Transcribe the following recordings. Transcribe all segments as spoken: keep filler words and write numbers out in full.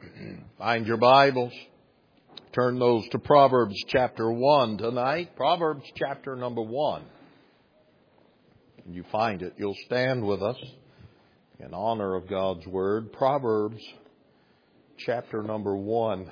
Find your Bibles. Turn those to Proverbs chapter one tonight. Proverbs chapter number one. When you find it, you'll stand with us in honor of God's Word. Proverbs chapter number one.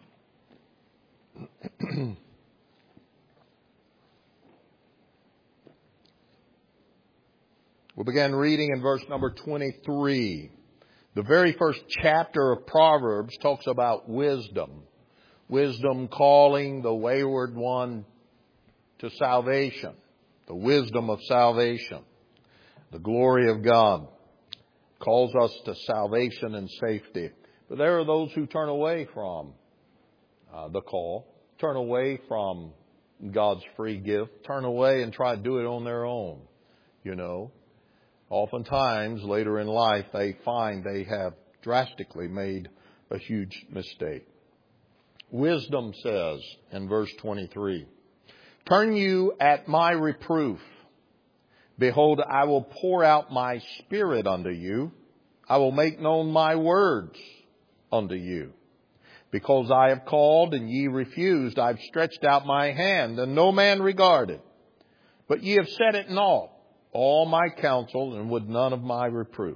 We'll begin reading in verse number twenty-three. The very first chapter of Proverbs talks about wisdom. Wisdom calling the wayward one to salvation. The wisdom of salvation. The glory of God calls us to salvation and safety. But there are those who turn away from uh, the call. Turn away from God's free gift. Turn away and try to do it on their own. You know. Oftentimes, later in life, they find they have drastically made a huge mistake. Wisdom says in verse twenty-three, "Turn you at my reproof. Behold, I will pour out my spirit unto you. I will make known my words unto you. Because I have called and ye refused, I have stretched out my hand, and no man regarded. But ye have set at naught all my counsel, and would none of my reproof.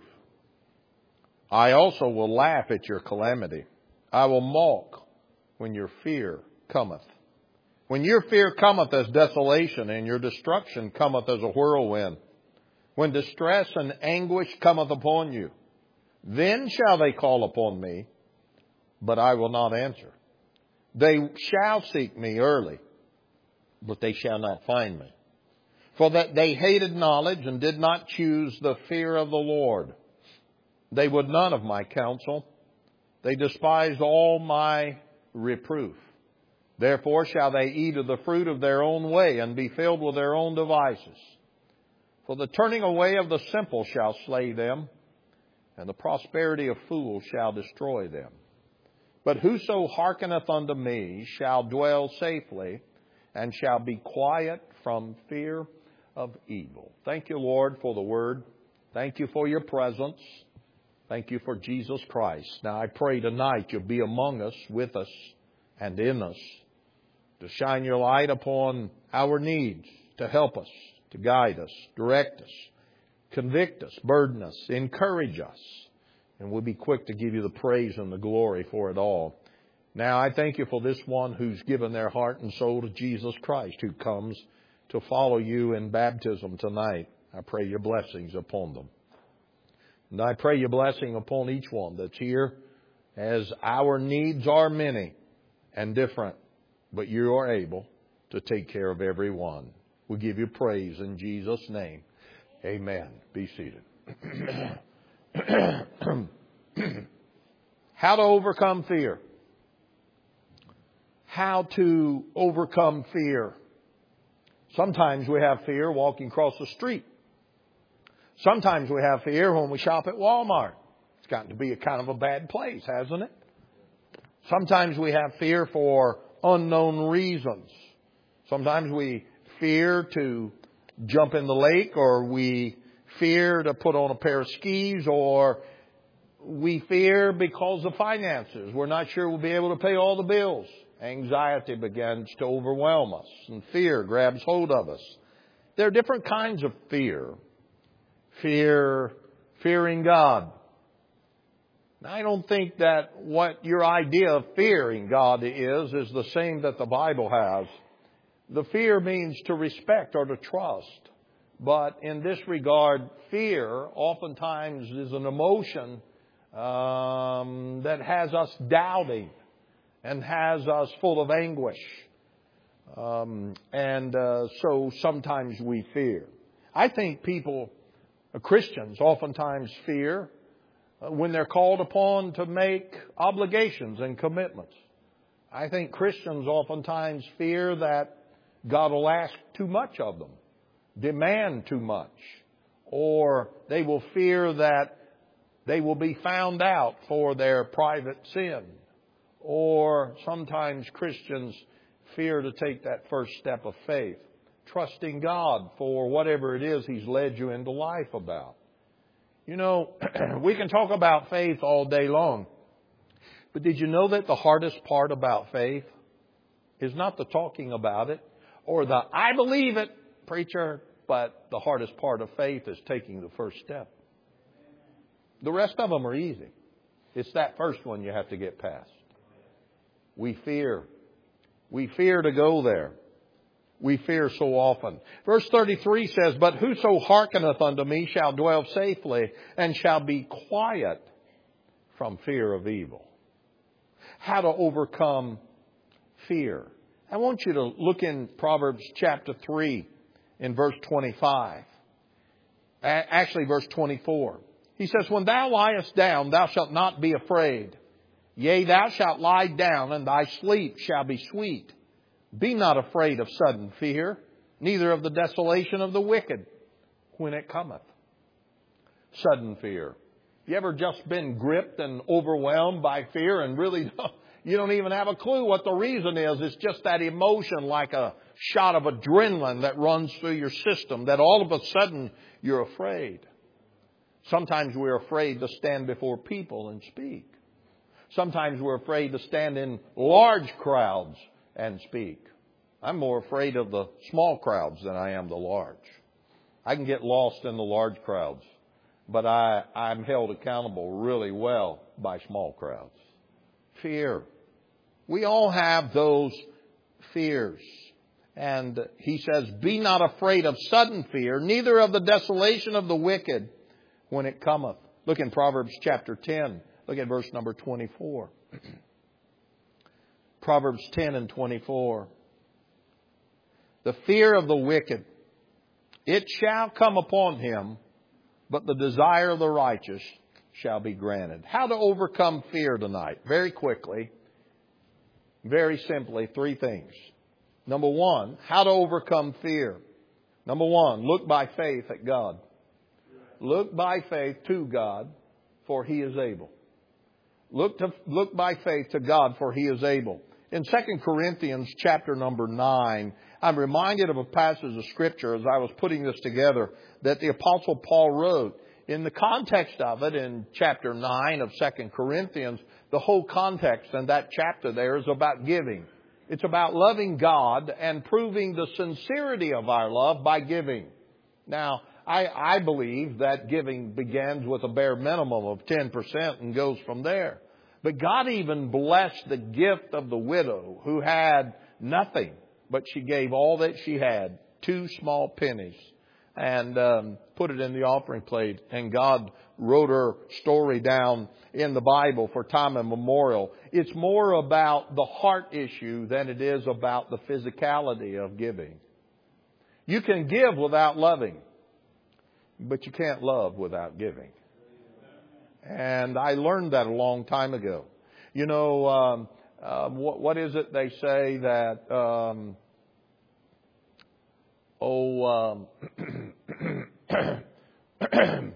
I also will laugh at your calamity. I will mock when your fear cometh. When your fear cometh as desolation, and your destruction cometh as a whirlwind. When distress and anguish cometh upon you, then shall they call upon me, but I will not answer. They shall seek me early, but they shall not find me. For that they hated knowledge and did not choose the fear of the Lord. They would none of my counsel. They despised all my reproof. Therefore shall they eat of the fruit of their own way, and be filled with their own devices. For the turning away of the simple shall slay them, and the prosperity of fools shall destroy them. But whoso hearkeneth unto me shall dwell safely, and shall be quiet from fear of evil." Thank you, Lord, for the Word. Thank you for your presence. Thank you for Jesus Christ. Now I pray tonight you'll be among us, with us, and in us, to shine your light upon our needs, to help us, to guide us, direct us, convict us, burden us, encourage us. And we'll be quick to give you the praise and the glory for it all. Now I thank you for this one who's given their heart and soul to Jesus Christ, who comes to follow you in baptism tonight. I pray your blessings upon them. And I pray your blessing upon each one that's here, as our needs are many and different, but you are able to take care of every one. We give you praise in Jesus' name. Amen. Be seated. How to overcome fear. How to overcome fear. Sometimes we have fear walking across the street. Sometimes we have fear when we shop at Walmart. It's gotten to be a kind of a bad place, hasn't it? Sometimes we have fear for unknown reasons. Sometimes we fear to jump in the lake, or we fear to put on a pair of skis, or we fear because of finances. We're not sure we'll be able to pay all the bills. Anxiety begins to overwhelm us, and fear grabs hold of us. There are different kinds of fear. Fear, fearing God. Now, I don't think that what your idea of fearing God is, is the same that the Bible has. The fear means to respect or to trust. But in this regard, fear oftentimes is an emotion um, that has us doubting and has us full of anguish. Um, and uh, so sometimes we fear. I think people, uh, Christians, oftentimes fear uh, when they're called upon to make obligations and commitments. I think Christians oftentimes fear that God will ask too much of them, demand too much, or they will fear that they will be found out for their private sin. Or sometimes Christians fear to take that first step of faith, trusting God for whatever it is He's led you into life about. You know, we can talk about faith all day long. But did you know that the hardest part about faith is not the talking about it or the I believe it, preacher, but the hardest part of faith is taking the first step. The rest of them are easy. It's that first one you have to get past. We fear. We fear to go there. We fear so often. Verse thirty-three says, But whoso hearkeneth unto me shall dwell safely and shall be quiet from fear of evil. How to overcome fear. I want you to look in Proverbs chapter three in verse twenty-five. Actually, verse twenty-four. He says, When thou liest down, thou shalt not be afraid. Yea, thou shalt lie down, and thy sleep shall be sweet. Be not afraid of sudden fear, neither of the desolation of the wicked when it cometh. Sudden fear. You ever just been gripped and overwhelmed by fear and really don't, you don't even have a clue what the reason is? It's just that emotion like a shot of adrenaline that runs through your system that all of a sudden you're afraid. Sometimes we're afraid to stand before people and speak. Sometimes we're afraid to stand in large crowds and speak. I'm more afraid of the small crowds than I am the large. I can get lost in the large crowds, but I, I'm held accountable really well by small crowds. Fear. We all have those fears. And he says, Be not afraid of sudden fear, neither of the desolation of the wicked when it cometh. Look in Proverbs chapter ten. Look at verse number twenty-four. Proverbs ten and twenty-four. The fear of the wicked, it shall come upon him, but the desire of the righteous shall be granted. How to overcome fear tonight? Very quickly, very simply, three things. Number one, how to overcome fear. Number one, look by faith at God. Look by faith to God, for He is able. Look to look by faith to God, for He is able. In Second Corinthians chapter number nine, I'm reminded of a passage of Scripture as I was putting this together that the Apostle Paul wrote. In the context of it, in chapter nine of Second Corinthians, the whole context in that chapter there is about giving. It's about loving God and proving the sincerity of our love by giving. Now, I, I believe that giving begins with a bare minimum of ten percent and goes from there. But God even blessed the gift of the widow who had nothing, but she gave all that she had, two small pennies, and um, put it in the offering plate. And God wrote her story down in the Bible for time immemorial. It's more about the heart issue than it is about the physicality of giving. You can give without loving, but you can't love without giving. And I learned that a long time ago. You know, um, uh, what, what is it they say that, um, oh, um,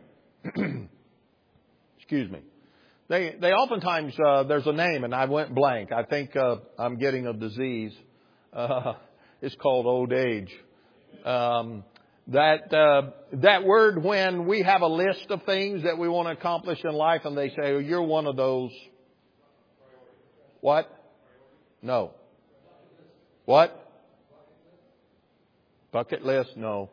excuse me. They, they oftentimes, uh, there's a name and I went blank. I think, uh, I'm getting a disease. Uh, it's called old age. Um, That uh, that word when we have a list of things that we want to accomplish in life and they say, oh, you're one of those. What? No. What? Bucket list? No.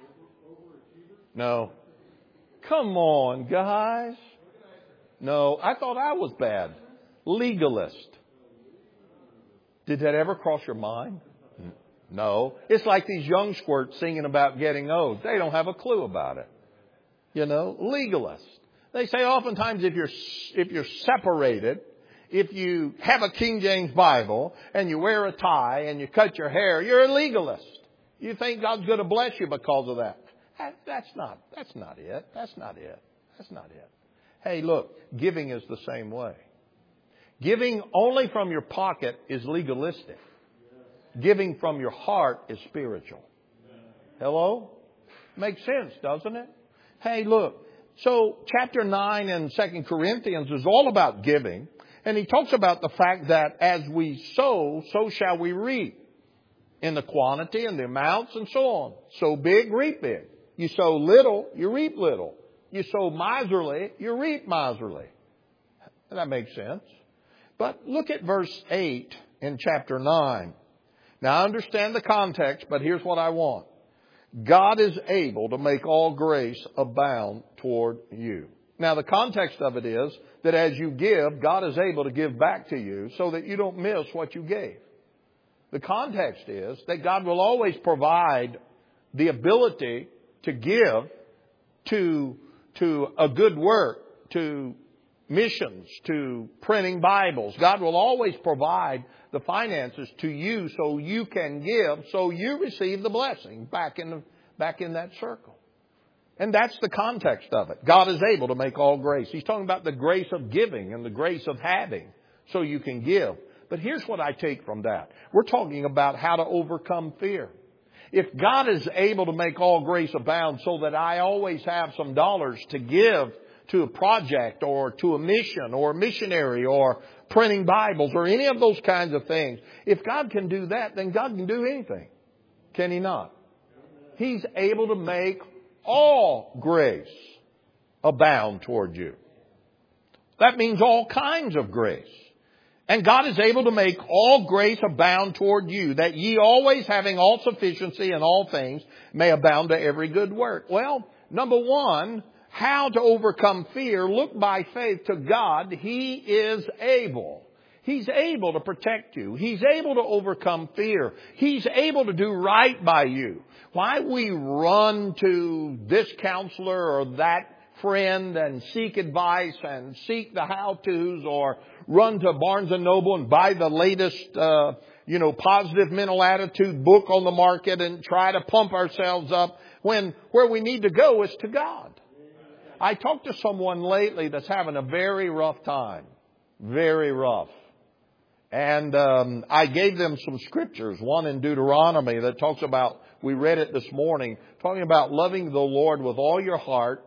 No. Come on, guys. No, I thought I was bad. Legalist. Did that ever cross your mind? No. It's like these young squirts singing about getting old. They don't have a clue about it. You know, legalist. They say oftentimes if you're, if you're separated, if you have a King James Bible and you wear a tie and you cut your hair, you're a legalist. You think God's going to bless you because of that. that that's not, that's not it. That's not it. That's not it. Hey, look, giving is the same way. Giving only from your pocket is legalistic. Giving from your heart is spiritual. Hello? Makes sense, doesn't it? Hey, look. So chapter nine in Second Corinthians is all about giving. And he talks about the fact that as we sow, so shall we reap. In the quantity and the amounts and so on. Sow big, reap big. You sow little, you reap little. You sow miserly, you reap miserly. That makes sense. But look at verse eight in chapter nine. Now I understand the context, but here's what I want. God is able to make all grace abound toward you. Now the context of it is that as you give, God is able to give back to you so that you don't miss what you gave. The context is that God will always provide the ability to give to, to a good work, to missions, to printing Bibles. God will always provide the finances to you so you can give, so you receive the blessing back in the, back in that circle. And that's the context of it. God is able to make all grace. He's talking about the grace of giving and the grace of having so you can give. But here's what I take from that. We're talking about how to overcome fear. If God is able to make all grace abound so that I always have some dollars to give to a project or to a mission or a missionary or printing Bibles or any of those kinds of things. If God can do that, then God can do anything. Can He not? He's able to make all grace abound toward you. That means all kinds of grace. And God is able to make all grace abound toward you, that ye always having all sufficiency in all things may abound to every good work. Well, number one, how to overcome fear. Look by faith to God. He is able. He's able to protect you. He's able to overcome fear. He's able to do right by you. Why we run to this counselor or that friend and seek advice and seek the how-tos, or run to Barnes and Noble and buy the latest, uh, you know, positive mental attitude book on the market and try to pump ourselves up, when where we need to go is to God. I talked to someone lately that's having a very rough time. Very rough. And um, I gave them some scriptures. One in Deuteronomy that talks about, we read it this morning, talking about loving the Lord with all your heart.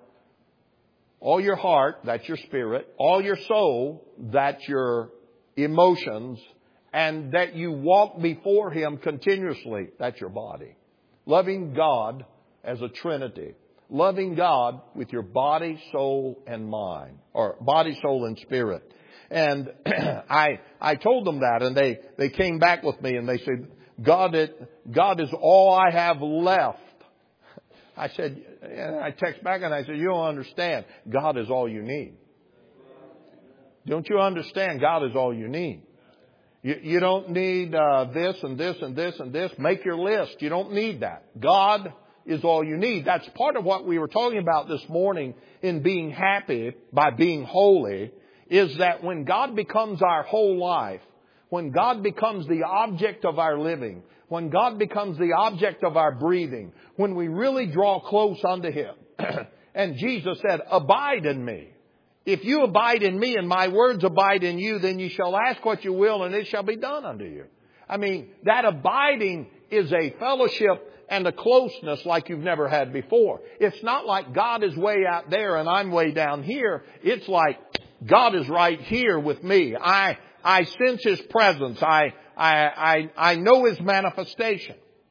All your heart, that's your spirit. All your soul, that's your emotions. And that you walk before Him continuously, that's your body. Loving God as a Trinity. Loving God with your body, soul, and mind. Or body, soul, and spirit. And I I told them that, and they, they came back with me and they said, God, it, God is all I have left. I said, and I text back and I said, you don't understand. God is all you need. Don't you understand? God is all you need. You, you don't need uh, this and this and this and this. Make your list. You don't need that. God is all you need. That's part of what we were talking about this morning in being happy by being holy, is that when God becomes our whole life, when God becomes the object of our living, when God becomes the object of our breathing, when we really draw close unto Him. And Jesus said, abide in me. If you abide in me and my words abide in you, then you shall ask what you will and it shall be done unto you. I mean, that abiding is a fellowship and a closeness like you've never had before. It's not like God is way out there and I'm way down here. It's like God is right here with me. I I sense His presence. I I I, I know His manifestation.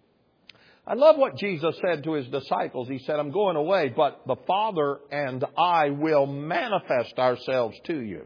I love what Jesus said to His disciples. He said, I'm going away, but the Father and I will manifest ourselves to you.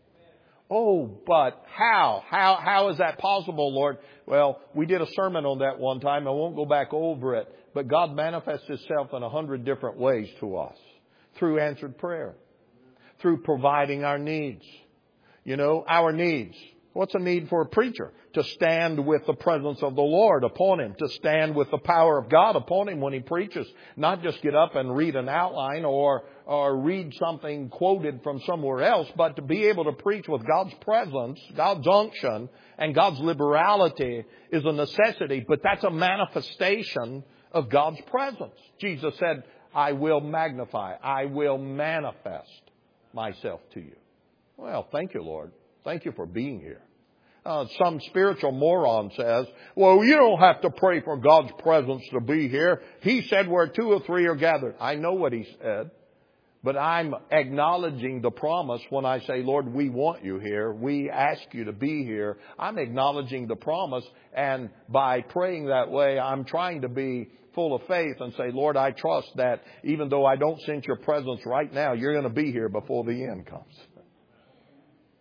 Oh, but how? How, how is that possible, Lord? Well, we did a sermon on that one time. I won't go back over it. But God manifests Himself in a hundred different ways to us. Through answered prayer. Through providing our needs. You know, our needs. What's a need for a preacher? To stand with the presence of the Lord upon him. To stand with the power of God upon him when he preaches. Not just get up and read an outline or, or read something quoted from somewhere else. But to be able to preach with God's presence, God's unction, and God's liberality is a necessity. But that's a manifestation of God's presence. Jesus said, I will magnify. I will manifest myself to you. Well, thank you, Lord. Thank you for being here. Uh, some spiritual moron says, well, you don't have to pray for God's presence to be here. He said where two or three are gathered. I know what He said, but I'm acknowledging the promise when I say, Lord, we want you here. We ask you to be here. I'm acknowledging the promise. And by praying that way, I'm trying to be full of faith and say, Lord, I trust that even though I don't sense your presence right now, you're going to be here before the end comes.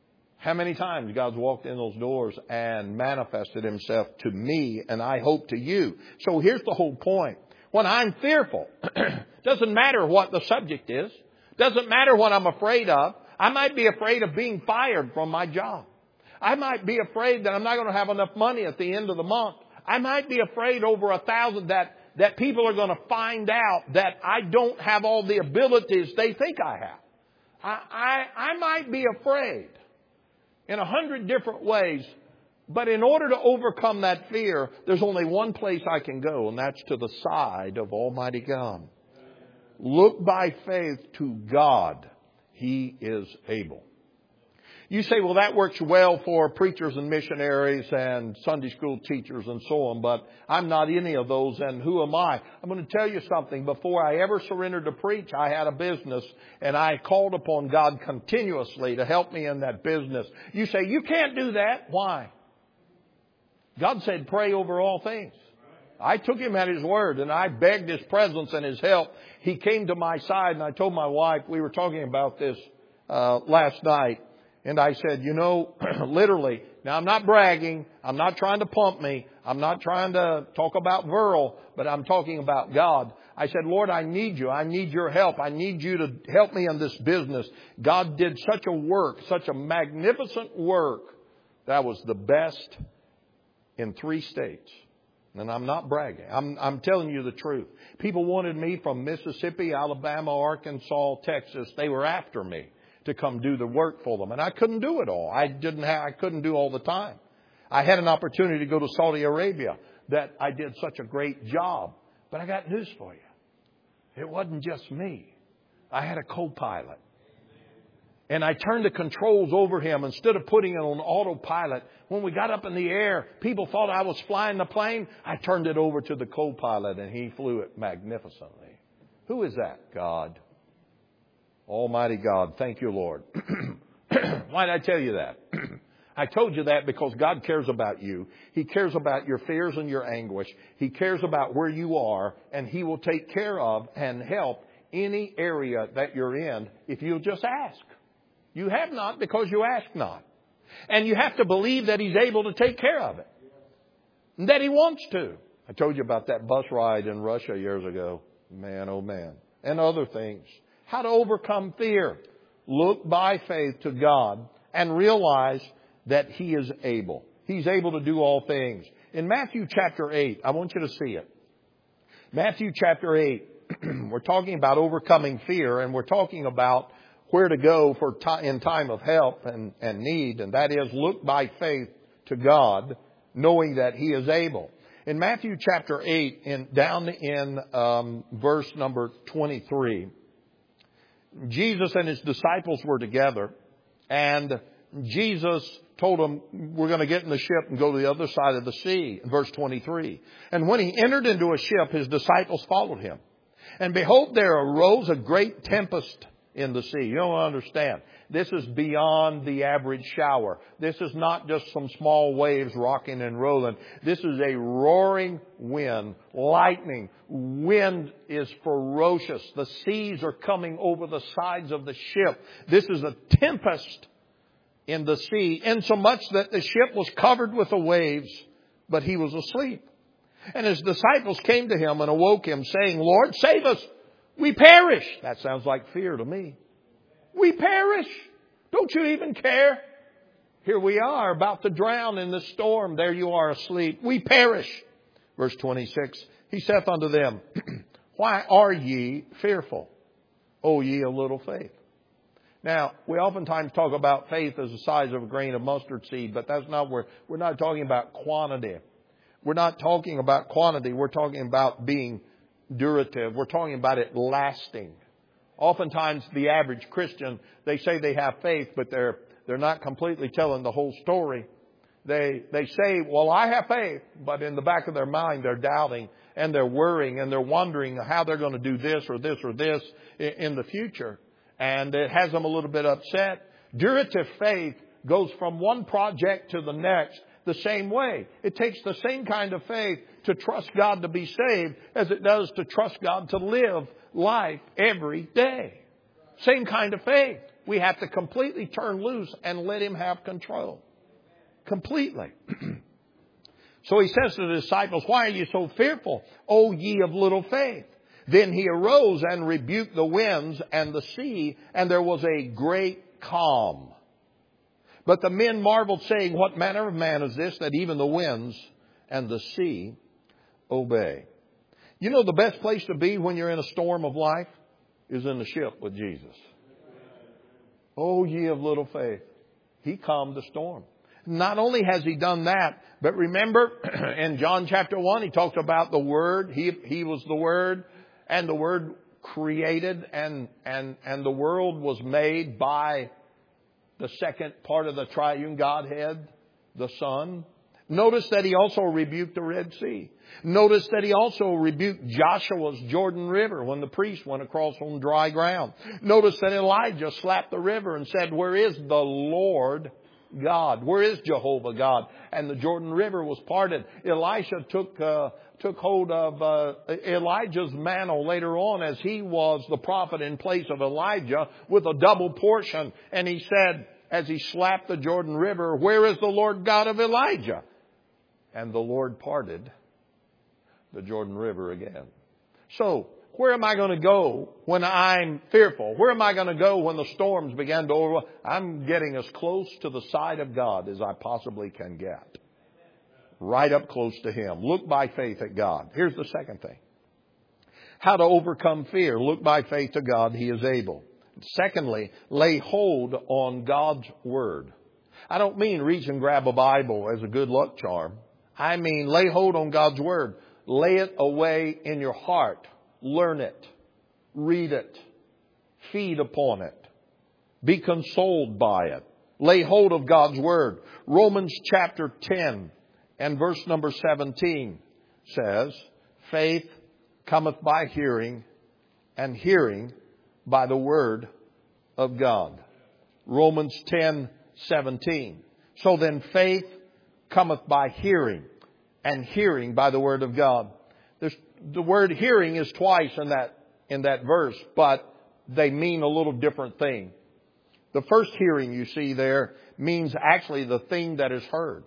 How many times God's walked in those doors and manifested Himself to me, and I hope to you. So here's the whole point. When I'm fearful, doesn't matter what the subject is. Doesn't matter what I'm afraid of. I might be afraid of being fired from my job. I might be afraid that I'm not going to have enough money at the end of the month. I might be afraid over a thousand that, that people are going to find out that I don't have all the abilities they think I have. I, I, I might be afraid in a hundred different ways. But in order to overcome that fear, there's only one place I can go, and that's to the side of Almighty God. Look by faith to God. He is able. You say, well, that works well for preachers and missionaries and Sunday school teachers and so on, but I'm not any of those, and who am I? I'm going to tell you something. Before I ever surrendered to preach, I had a business, and I called upon God continuously to help me in that business. You say, you can't do that. Why? God said, pray over all things. I took Him at His word, and I begged His presence and His help. He came to my side, and I told my wife, we were talking about this uh, last night, and I said, you know, literally, now I'm not bragging, I'm not trying to pump me, I'm not trying to talk about Verl, but I'm talking about God. I said, Lord, I need you. I need your help. I need you to help me in this business. God did such a work, such a magnificent work. That was the best in three states. And I'm not bragging. I'm, I'm telling you the truth. People wanted me from Mississippi, Alabama, Arkansas, Texas. They were after me to come do the work for them. And I couldn't do it all. I didn't have, I couldn't do all the time. I had an opportunity to go to Saudi Arabia that I did such a great job. But I got news for you. It wasn't just me. I had a co-pilot. And I turned the controls over him instead of putting it on autopilot. When we got up in the air, people thought I was flying the plane. I turned it over to the co-pilot, and he flew it magnificently. Who is that? God. Almighty God. Thank you, Lord. Why did I tell you that? I told you that because God cares about you. He cares about your fears and your anguish. He cares about where you are, and He will take care of and help any area that you're in if you'll just ask. You have not because you ask not. And you have to believe that He's able to take care of it. And that He wants to. I told you about that bus ride in Russia years ago. Man, oh man. And other things. How to overcome fear. Look by faith to God and realize that He is able. He's able to do all things. In Matthew chapter eight, I want you to see it. Matthew chapter eight, we're talking about overcoming fear, and we're talking about where to go for t- in time of help and, and need, and that is look by faith to God, knowing that He is able. In Matthew chapter eight, in, down in um, verse number twenty-three, Jesus and His disciples were together, and Jesus told them, we're going to get in the ship and go to the other side of the sea, in verse twenty-three. And when He entered into a ship, His disciples followed Him. And behold, there arose a great tempest in the sea. You don't understand. This is beyond the average shower. This is not just some small waves rocking and rolling. This is a roaring wind, lightning. Wind is ferocious. The seas are coming over the sides of the ship. This is a tempest in the sea, insomuch that the ship was covered with the waves, but He was asleep. And His disciples came to Him and awoke Him, saying, Lord, save us. We perish. That sounds like fear to me. We perish. Don't you even care? Here we are about to drown in the storm. There you are asleep. We perish. Verse twenty-six, He saith unto them, Why are ye fearful, O ye of little faith? Now, we oftentimes talk about faith as the size of a grain of mustard seed, but that's not where, we're not talking about quantity. We're not talking about quantity. We're talking about being durative. We're talking about it lasting. Oftentimes, the average Christian, they say they have faith, but they're they're not completely telling the whole story. They they say, well, I have faith, but in the back of their mind, they're doubting and they're worrying and they're wondering how they're going to do this or this or this in the future. And it has them a little bit upset. Durative faith goes from one project to the next the same way. It takes the same kind of faith to trust God to be saved as it does to trust God to live life every day. Same kind of faith. we have to completely turn loose and let Him have control. Completely. So He says to the disciples, why are you so fearful, O ye of little faith? Then He arose and rebuked the winds and the sea, and there was a great calm. But the men marveled, saying, what manner of man is this, that even the winds and the sea obey? You know, the best place to be when you're in a storm of life is in the ship with Jesus. O ye of little faith. He calmed the storm. Not only has He done that, but remember in John chapter one, He talked about the Word. He, he was the Word, and the Word created, and, and, and the world was made by the second part of the triune Godhead, the Son. Notice that He also rebuked the Red Sea. Notice that He also rebuked Joshua's Jordan River when the priest went across on dry ground. Notice that Elijah slapped the river and said, where is the Lord God? Where is Jehovah God? And the Jordan River was parted. Elisha took uh, took hold of uh, Elijah's mantle later on, as he was the prophet in place of Elijah, with a double portion. And he said, as he slapped the Jordan River, where is the Lord God of Elijah? And the Lord parted the Jordan River again. So, where am I going to go when I'm fearful? Where am I going to go when the storms begin to overwhelm? I'm getting as close to the side of God as I possibly can get. Right up close to Him. Look by faith at God. Here's the second thing. How to overcome fear. Look by faith to God. He is able. Secondly, lay hold on God's Word. I don't mean reach and grab a Bible as a good luck charm. I mean lay hold on God's Word. Lay it away in your heart. Learn it. Read it. Feed upon it. Be consoled by it. Lay hold of God's Word. Romans chapter ten and verse number seventeen says, faith cometh by hearing, and hearing by the Word of God. Romans ten seventeen. So then faith cometh by hearing, and hearing by the Word of God. There's, the word hearing is twice in that, in that verse, but they mean a little different thing. The first hearing you see there means actually the thing that is heard.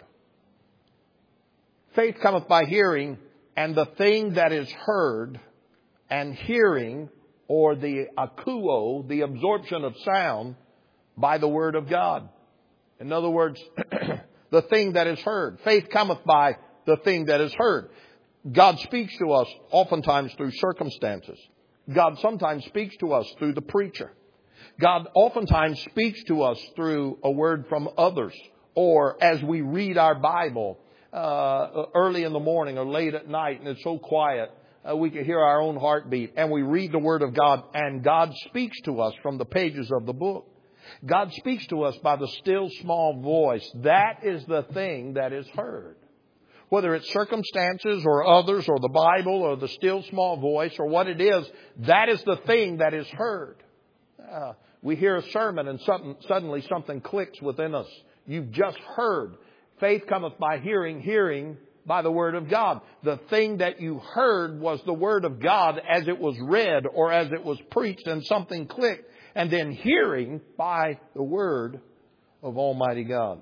Faith cometh by hearing, and the thing that is heard, and hearing, or the akuo, the absorption of sound, by the Word of God. In other words, the thing that is heard. Faith cometh by the thing that is heard. God speaks to us oftentimes through circumstances. God sometimes speaks to us through the preacher. God oftentimes speaks to us through a word from others, or as we read our Bible uh, early in the morning or late at night, and it's so quiet, uh, we can hear our own heartbeat, and we read the Word of God, and God speaks to us from the pages of the book. God speaks to us by the still small voice. That is the thing that is heard. Whether it's circumstances or others or the Bible or the still small voice or what it is, that is the thing that is heard. Uh, we hear a sermon and something, suddenly something clicks within us. You've just heard. Faith cometh by hearing, hearing by the Word of God. The thing that you heard was the Word of God as it was read or as it was preached, and something clicked. And then hearing by the Word of Almighty God.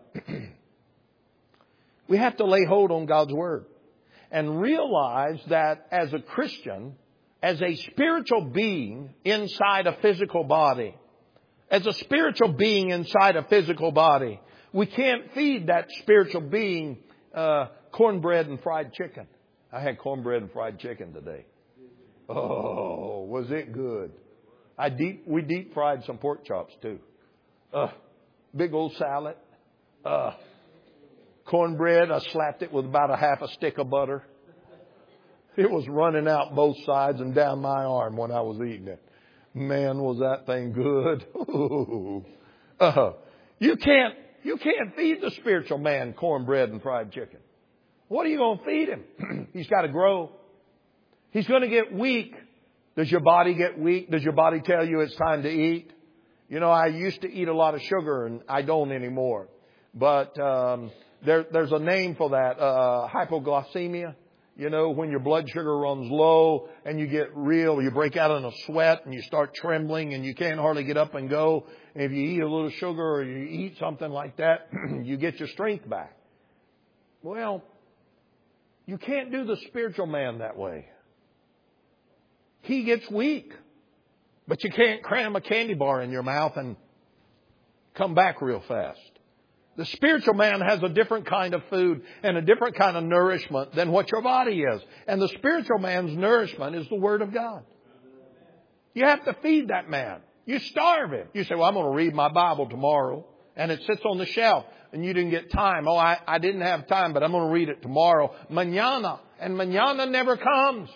We have to lay hold on God's Word and realize that as a Christian, as a spiritual being inside a physical body, as a spiritual being inside a physical body, we can't feed that spiritual being uh, cornbread and fried chicken. I had cornbread and fried chicken today. Oh, was it good? I deep, we deep fried some pork chops too. Uh, big old salad. Uh, cornbread, I slapped it with about a half a stick of butter. It was running out both sides and down my arm when I was eating it. Man, was that thing good. uh, you can't, you can't feed the spiritual man cornbread and fried chicken. What are you going to feed him? He's got to grow. He's going to get weak. Does your body get weak? Does your body tell you it's time to eat? You know, I used to eat a lot of sugar, and I don't anymore. But um, there, there's a name for that, uh, hypoglycemia. You know, when your blood sugar runs low and you get real, you break out in a sweat and you start trembling and you can't hardly get up and go. If you eat a little sugar or you eat something like that, you get your strength back. Well, you can't do the spiritual man that way. He gets weak. But you can't cram a candy bar in your mouth and come back real fast. The spiritual man has a different kind of food and a different kind of nourishment than what your body is. And the spiritual man's nourishment is the Word of God. You have to feed that man. You starve him. You say, well, I'm going to read my Bible tomorrow. And it sits on the shelf and you didn't get time. Oh, I, I didn't have time, but I'm going to read it tomorrow. Mañana. And mañana never comes.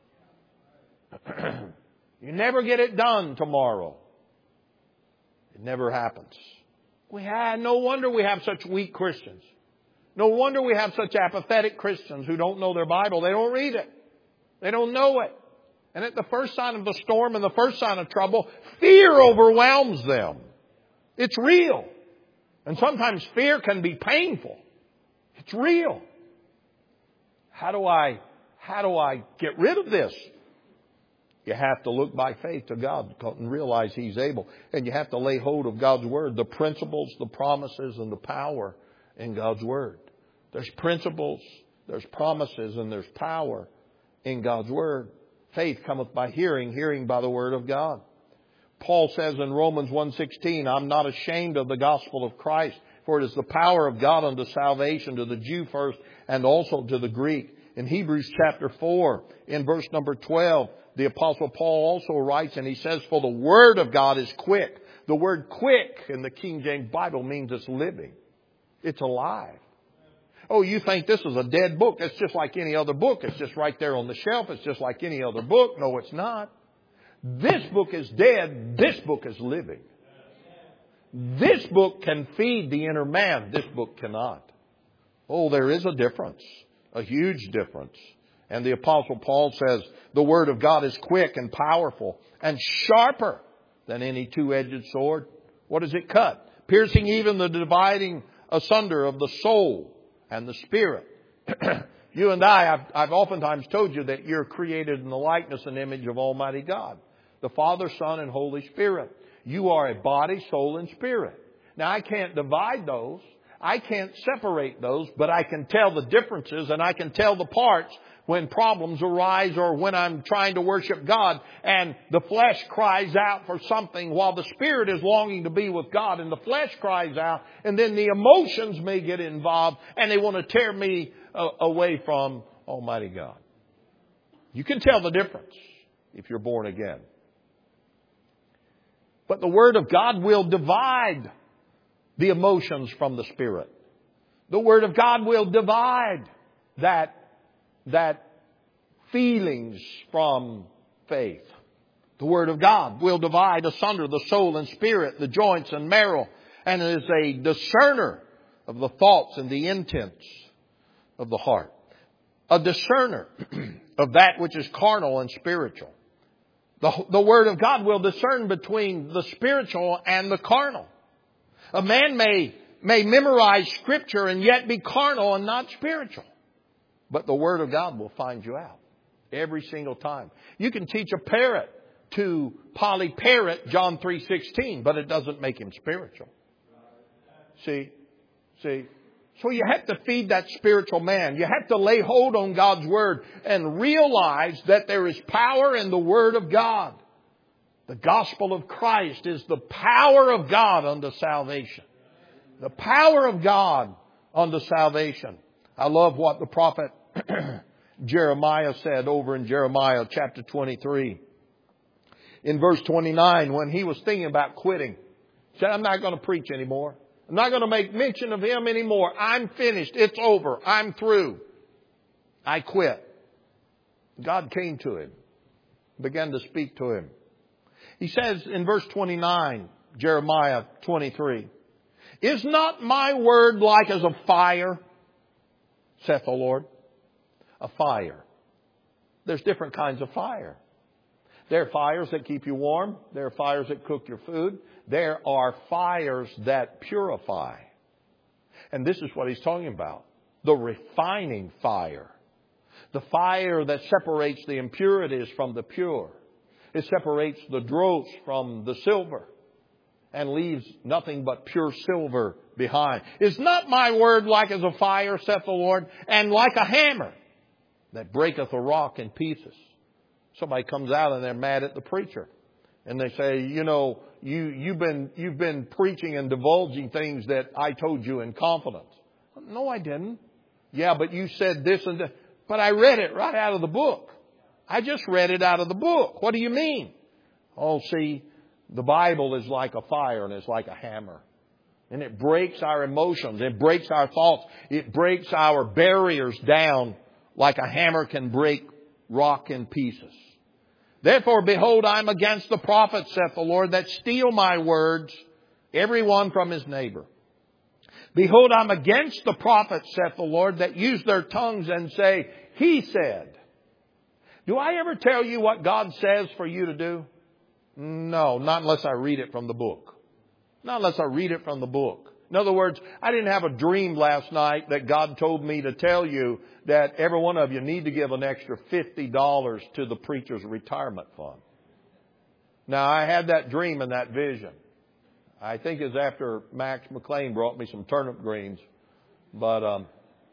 You never get it done tomorrow. It never happens. We have, no wonder we have such weak Christians. No wonder we have such apathetic Christians who don't know their Bible. They don't read it. They don't know it. And at the first sign of the storm and the first sign of trouble, fear overwhelms them. It's real. And sometimes fear can be painful. It's real. How do I, how do I get rid of this? You have to look by faith to God and realize He's able. And you have to lay hold of God's Word, the principles, the promises, and the power in God's Word. There's principles, there's promises, and there's power in God's Word. Faith cometh by hearing, hearing by the Word of God. Paul says in Romans one sixteen, I'm not ashamed of the gospel of Christ, for it is the power of God unto salvation to the Jew first and also to the Greek. In Hebrews chapter four, in verse number twelve, the Apostle Paul also writes, and he says, for the Word of God is quick. The word quick in the King James Bible means it's living. It's alive. Oh, you think this is a dead book. It's just like any other book. It's just right there on the shelf. It's just like any other book. No, it's not. This book is dead. This book is living. This book can feed the inner man. This book cannot. Oh, there is a difference. A huge difference. And the Apostle Paul says, the Word of God is quick and powerful and sharper than any two-edged sword. What does it cut? Piercing even the dividing asunder of the soul and the spirit. You and I, I've, I've oftentimes told you that you're created in the likeness and image of Almighty God, the Father, Son, and Holy Spirit. You are a body, soul, and spirit. Now, I can't divide those. I can't separate those, but I can tell the differences and I can tell the parts when problems arise or when I'm trying to worship God and the flesh cries out for something while the spirit is longing to be with God, and the flesh cries out, and then the emotions may get involved and they want to tear me uh, away from Almighty God. You can tell the difference if you're born again. But the Word of God will divide the emotions from the spirit. The Word of God will divide that that feelings from faith. The Word of God will divide asunder the soul and spirit, the joints and marrow, and is a discerner of the thoughts and the intents of the heart. A discerner of that which is carnal and spiritual. The, the Word of God will discern between the spiritual and the carnal. A man may, may memorize Scripture and yet be carnal and not spiritual. But the Word of God will find you out every single time. You can teach a parrot to polyparrot John three sixteen, but it doesn't make him spiritual. See? See? So you have to feed that spiritual man. You have to lay hold on God's Word and realize that there is power in the Word of God. The gospel of Christ is the power of God unto salvation. The power of God unto salvation. I love what the prophet Jeremiah said over in Jeremiah chapter twenty-three. In verse twenty-nine, when he was thinking about quitting, he said, I'm not going to preach anymore. I'm not going to make mention of Him anymore. I'm finished. It's over. I'm through. I quit. God came to him, began to speak to him. He says in verse twenty-nine, Jeremiah twenty-three, is not my word like as a fire, saith the Lord? A fire. There's different kinds of fire. There are fires that keep you warm. There are fires that cook your food. There are fires that purify. And this is what he's talking about. The refining fire. The fire that separates the impurities from the pure. It separates the dross from the silver. and leaves nothing but pure silver behind. Is not my word like as a fire, saith the Lord, and like a hammer that breaketh a rock in pieces? Somebody comes out and they're mad at the preacher. And they say, you know, you, you've been, you've been preaching and divulging things that I told you in confidence. No, I didn't. Yeah, but you said this and that. But I read it right out of the book. I just read it out of the book. What do you mean? Oh, see, the Bible is like a fire and it's like a hammer. And it breaks our emotions. It breaks our thoughts. It breaks our barriers down like a hammer can break rock in pieces. Therefore, behold, I am against the prophets, saith the Lord, that steal my words, every one from his neighbor. Behold, I'm against the prophets, saith the Lord, that use their tongues and say, He said. Do I ever tell you what God says for you to do? No, not unless I read it from the book. Not unless I read it from the book. In other words, I didn't have a dream last night that God told me to tell you that every one of you need to give an extra fifty dollars to the preacher's retirement fund. Now, I had that dream and that vision. I think it's after Max McLean brought me some turnip greens. But um,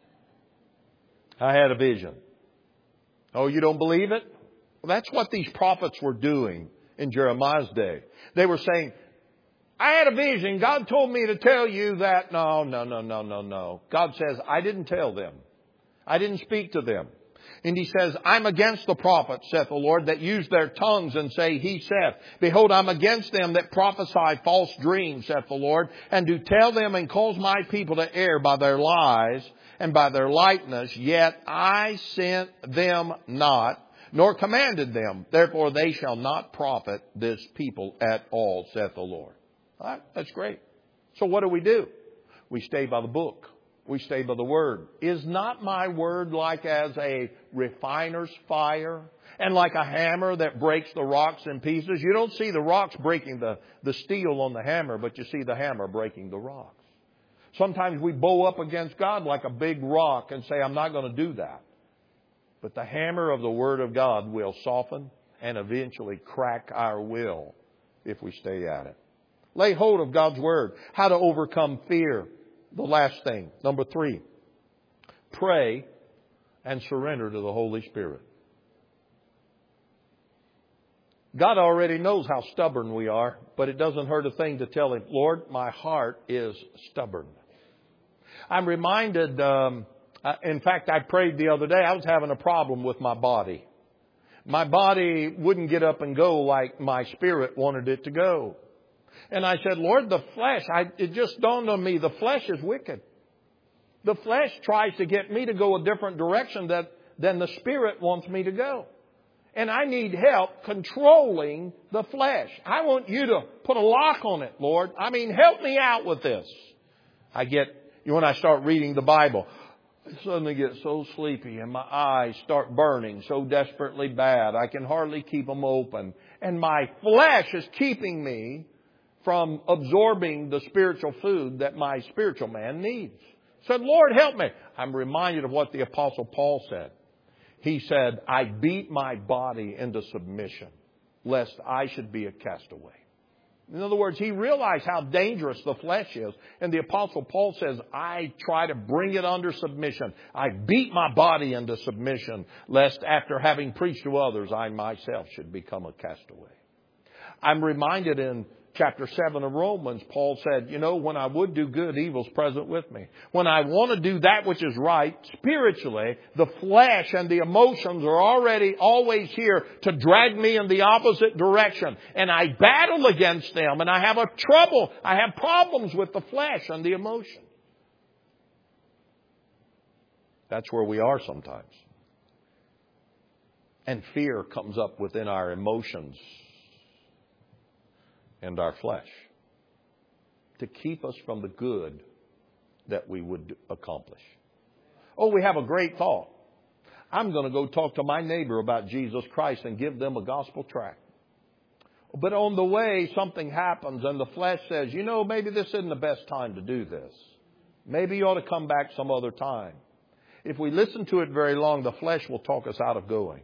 I had a vision. Oh, you don't believe it? Well, that's what these prophets were doing in Jeremiah's day. They were saying, I had a vision. God told me to tell you that. No, no, no, no, no, no. God says, I didn't tell them. I didn't speak to them. And He says, I'm against the prophets, saith the Lord, that use their tongues and say, He saith. Behold, I'm against them that prophesy false dreams, saith the Lord, and do tell them and cause my people to err by their lies and by their lightness. Yet I sent them not, nor commanded them. Therefore they shall not profit this people at all, saith the Lord. All right, that's great. So what do we do? We stay by the book. We stay by the word. Is not my word like as a refiner's fire and like a hammer that breaks the rocks in pieces? You don't see the rocks breaking the, the steel on the hammer, but you see the hammer breaking the rocks. Sometimes we bow up against God like a big rock and say, I'm not going to do that. But the hammer of the Word of God will soften and eventually crack our will if we stay at it. Lay hold of God's Word. How to overcome fear. The last thing. Number three. Pray and surrender to the Holy Spirit. God already knows how stubborn we are, but it doesn't hurt a thing to tell Him, Lord, my heart is stubborn. I'm reminded, um, in fact, I prayed the other day, I was having a problem with my body. My body wouldn't get up and go like my spirit wanted it to go. And I said, Lord, the flesh, I, it just dawned on me, the flesh is wicked. The flesh tries to get me to go a different direction that, than the Spirit wants me to go. And I need help controlling the flesh. I want you to put a lock on it, Lord. I mean, help me out with this. I get, when I start reading the Bible, I suddenly get so sleepy and my eyes start burning so desperately bad. I can hardly keep them open. And my flesh is keeping me from absorbing the spiritual food that my spiritual man needs. I said, Lord, help me. I'm reminded of what the Apostle Paul said. He said, I beat my body into submission, lest I should be a castaway. In other words, he realized how dangerous the flesh is. And the Apostle Paul says, I try to bring it under submission. I beat my body into submission, lest after having preached to others, I myself should become a castaway. I'm reminded in chapter seven of Romans, Paul said, you know, when I would do good, evil's present with me. When I want to do that which is right, spiritually, the flesh and the emotions are already always here to drag me in the opposite direction. And I battle against them and I have a trouble. I have problems with the flesh and the emotion. That's where we are sometimes. And fear comes up within our emotions and our flesh to keep us from the good that we would accomplish. Oh, we have a great thought. I'm going to go talk to my neighbor about Jesus Christ and give them a gospel tract. But on the way, something happens and the flesh says, you know, maybe this isn't the best time to do this. Maybe you ought to come back some other time. If we listen to it very long, the flesh will talk us out of going.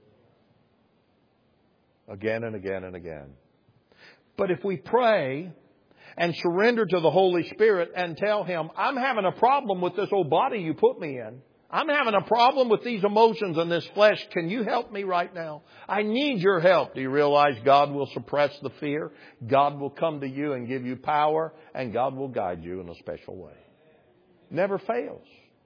Again and again and again. But if we pray and surrender to the Holy Spirit and tell Him, I'm having a problem with this old body you put me in. I'm having a problem with these emotions and this flesh. Can you help me right now? I need your help. Do you realize God will suppress the fear? God will come to you and give you power, and God will guide you in a special way. Never fails.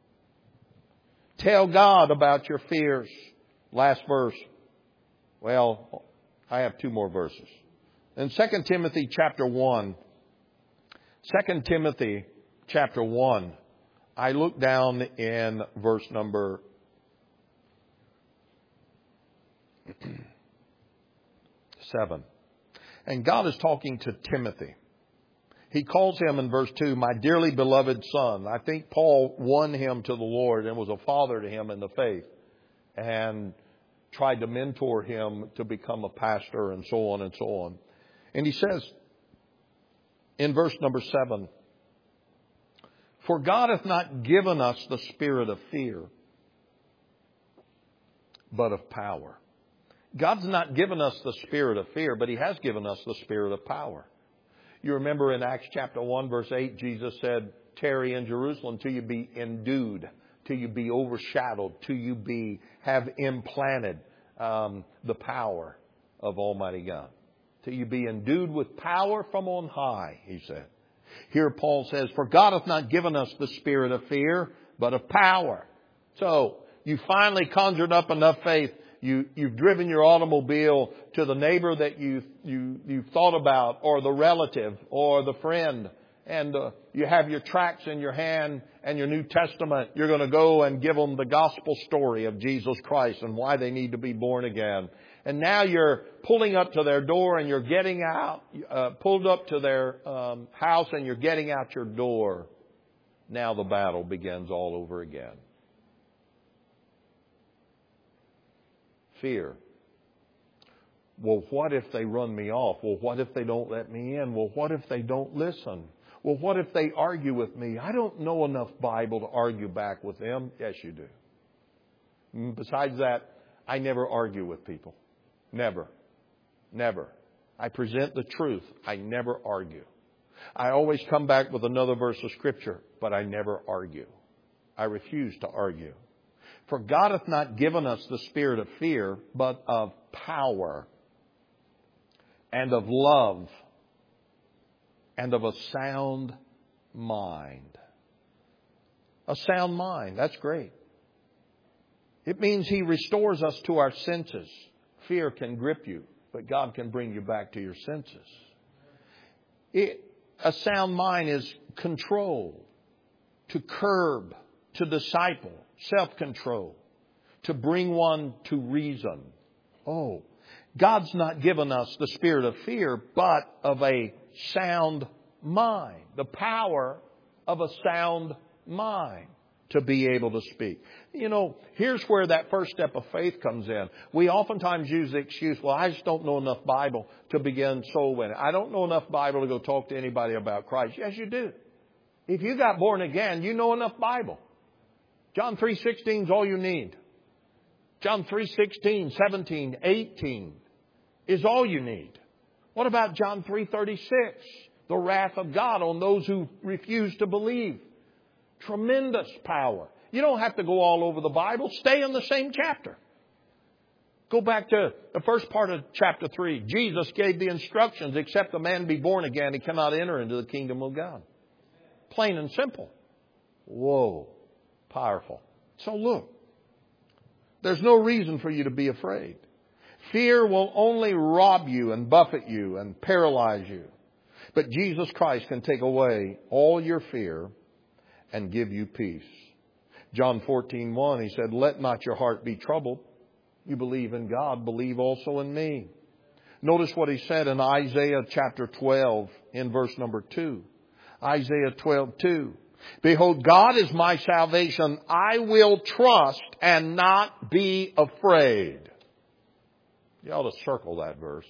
Tell God about your fears. Last verse. Well, I have two more verses. In Second Timothy chapter one, Second Timothy chapter one, I look down in verse number seven. And God is talking to Timothy. He calls him in verse two, my dearly beloved son. I think Paul won him to the Lord and was a father to him in the faith, and tried to mentor him to become a pastor and so on and so on. And he says in verse number seven, for God hath not given us the spirit of fear, but of power. God's not given us the spirit of fear, but He has given us the spirit of power. You remember in Acts chapter one, verse eight, Jesus said, tarry in Jerusalem till you be endued, till you be overshadowed, till you be have implanted um, the power of Almighty God. Till you be endued with power from on high, He said. Here Paul says, for God hath not given us the spirit of fear, but of power. So, you finally conjured up enough faith. You, you've driven your automobile to the neighbor that you, you, you've thought about, or the relative, or the friend. And uh, you have your tracts in your hand and your New Testament. You're going to go and give them the gospel story of Jesus Christ and why they need to be born again. And now you're pulling up to their door and you're getting out, uh, pulled up to their um, house and you're getting out your door. Now the battle begins all over again. Fear. Well, what if they run me off? Well, what if they don't let me in? Well, what if they don't listen? Well, what if they argue with me? I don't know enough Bible to argue back with them. Yes, you do. Besides that, I never argue with people. Never. Never. I present the truth. I never argue. I always come back with another verse of Scripture, but I never argue. I refuse to argue. For God hath not given us the spirit of fear, but of power and of love and of a sound mind. A sound mind. That's great. It means He restores us to our senses. Fear can grip you, but God can bring you back to your senses. It, a sound mind is control, to curb, to disciple, self-control, to bring one to reason. Oh, God's not given us the spirit of fear, but of a sound mind. The power of a sound mind to be able to speak. You know, here's where that first step of faith comes in. We oftentimes use the excuse, well, I just don't know enough Bible to begin soul winning. I don't know enough Bible to go talk to anybody about Christ. Yes, you do. If you got born again, you know enough Bible. John three sixteen is all you need. John three sixteen, seventeen, eighteen is all you need. What about John three thirty-six? The wrath of God on those who refuse to believe. Tremendous power. You don't have to go all over the Bible. Stay in the same chapter. Go back to the first part of chapter three. Jesus gave the instructions, except a man be born again, he cannot enter into the kingdom of God. Plain and simple. Whoa. Powerful. So look, there's no reason for you to be afraid. Fear will only rob you and buffet you and paralyze you. But Jesus Christ can take away all your fear and give you peace. John fourteen one, He said, let not your heart be troubled. You believe in God, believe also in me. Notice what He said in Isaiah chapter twelve in verse number two. Isaiah twelve two. Behold, God is my salvation. I will trust and not be afraid. You ought to circle that verse.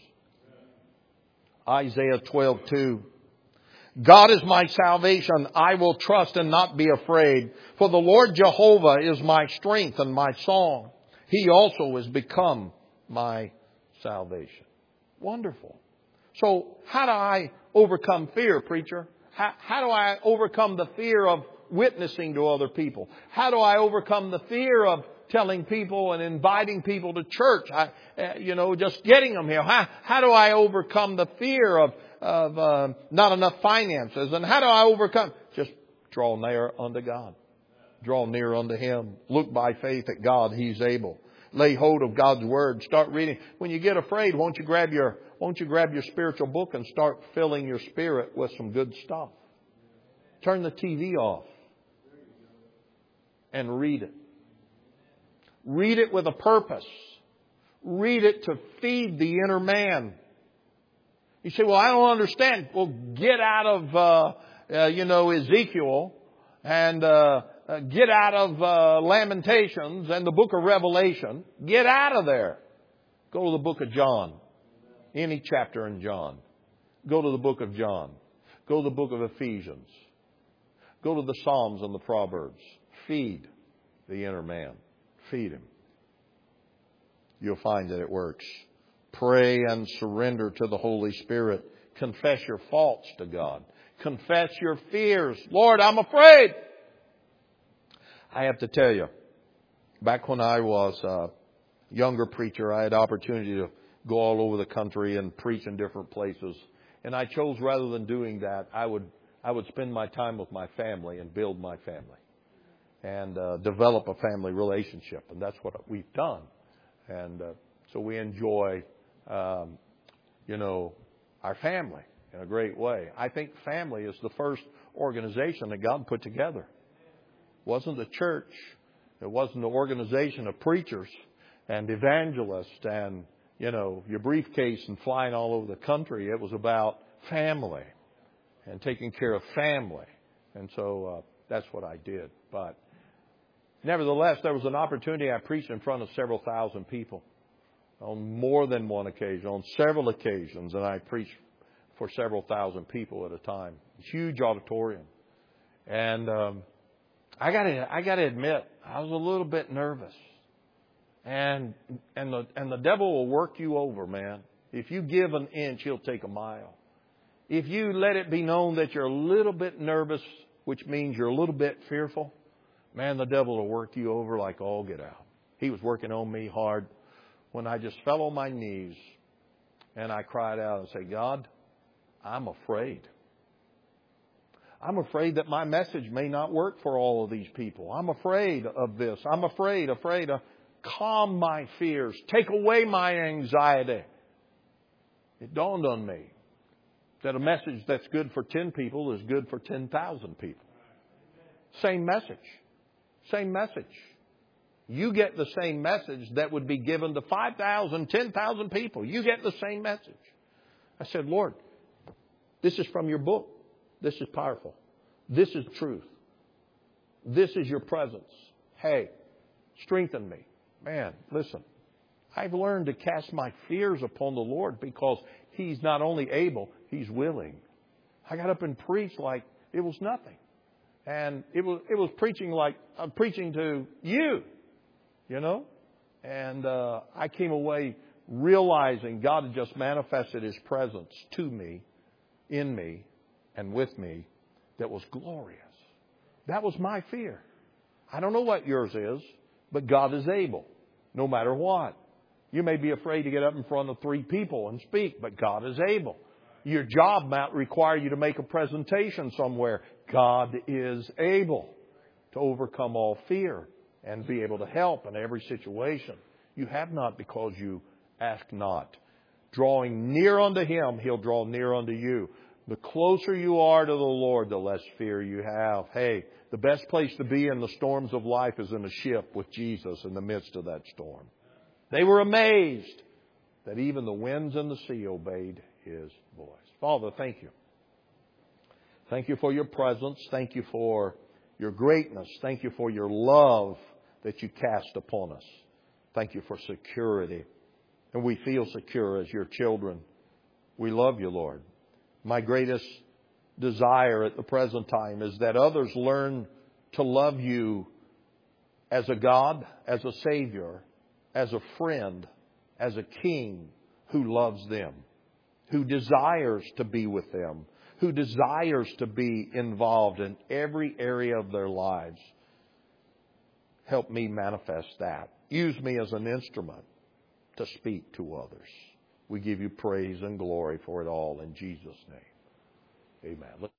Isaiah twelve two. God is my salvation. I will trust and not be afraid. For the Lord Jehovah is my strength and my song. He also has become my salvation. Wonderful. So how do I overcome fear, preacher? How, how do I overcome the fear of witnessing to other people? How do I overcome the fear of telling people and inviting people to church? I, uh, you know, just getting them here. How, how do I overcome the fear of, of uh, not enough finances? And how do I overcome? Just draw near unto God. Draw near unto Him. Look by faith at God. He's able. Lay hold of God's Word. Start reading. When you get afraid, won't you grab your, won't you grab your spiritual book and start filling your spirit with some good stuff? Turn the T V off and read it. Read it with a purpose. Read it to feed the inner man. You say, well, I don't understand. Well, get out of, uh, uh, you know, Ezekiel and uh, uh, get out of uh, Lamentations and the book of Revelation. Get out of there. Go to the book of John. Any chapter in John. Go to the book of John. Go to the book of Ephesians. Go to the Psalms and the Proverbs. Feed the inner man. Feed him. You'll find that it works. Pray and surrender to the Holy Spirit. Confess your faults to God. Confess your fears. Lord, I'm afraid. I have to tell you, back when I was a younger preacher, I had opportunity to go all over the country and preach in different places. And I chose, rather than doing that, I would I would spend my time with my family and build my family. And uh, develop a family relationship. And that's what we've done. And uh, so we enjoy, um, you know, our family in a great way. I think family is the first organization that God put together. It wasn't the church. It wasn't the organization of preachers and evangelists and, you know, your briefcase and flying all over the country. It was about family and taking care of family. And so uh, that's what I did. But nevertheless, there was an opportunity. I preached in front of several thousand people on more than one occasion, on several occasions, and I preached for several thousand people at a time. Huge auditorium. And um, I got to I got to admit, I was a little bit nervous. And and the and the devil will work you over, man. If you give an inch, he'll take a mile. If you let it be known that you're a little bit nervous, which means you're a little bit fearful, man, the devil will work you over like all get out. He was working on me hard when I just fell on my knees and I cried out and said, God, I'm afraid. I'm afraid that my message may not work for all of these people. I'm afraid of this. I'm afraid, afraid of calm my fears. Take away my anxiety. It dawned on me that a message that's good for ten people is good for ten thousand people. Same message. Same message. You get the same message that would be given to five thousand, ten thousand people. You get the same message. I said, Lord, this is from your book. This is powerful. This is truth. This is your presence. Hey, strengthen me. Man, listen, I've learned to cast my fears upon the Lord because He's not only able, He's willing. I got up and preached like it was nothing. And it was it was preaching like I'm preaching to you, you know. And uh, I came away realizing God had just manifested His presence to me, in me, and with me that was glorious. That was my fear. I don't know what yours is, but God is able, no matter what. You may be afraid to get up in front of three people and speak, but God is able. Your job might require you to make a presentation somewhere. God is able to overcome all fear and be able to help in every situation. You have not because you ask not. Drawing near unto Him, He'll draw near unto you. The closer you are to the Lord, the less fear you have. Hey, the best place to be in the storms of life is in a ship with Jesus in the midst of that storm. They were amazed that even the winds and the sea obeyed His voice. Father, thank you. Thank you for your presence. Thank you for your greatness. Thank you for your love that you cast upon us. Thank you for security. And we feel secure as your children. We love you, Lord. My greatest desire at the present time is that others learn to love you as a God, as a Savior, as a friend, as a King who loves them. who desires to be with them, who desires to be involved in every area of their lives. Help me manifest that. Use me as an instrument to speak to others. We give you praise and glory for it all in Jesus' name. Amen.